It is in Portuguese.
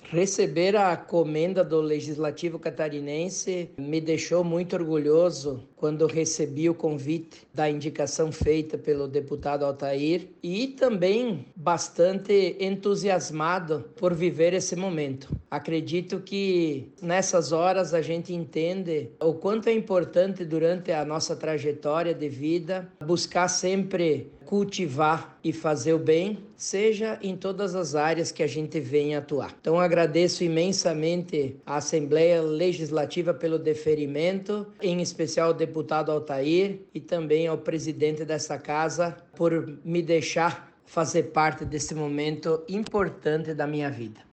Receber a comenda do Legislativo Catarinense me deixou muito orgulhoso quando recebi o convite da indicação feita pelo deputado Altair e também bastante entusiasmado por viver esse momento. Acredito que nessas horas a gente entende o quanto é importante durante a nossa trajetória de vida buscar sempre cultivar e fazer o bem, seja em todas as áreas que a gente venha atuar. Então agradeço imensamente à Assembleia Legislativa pelo deferimento, em especial ao deputado Altair e também ao presidente dessa casa por me deixar fazer parte desse momento importante da minha vida.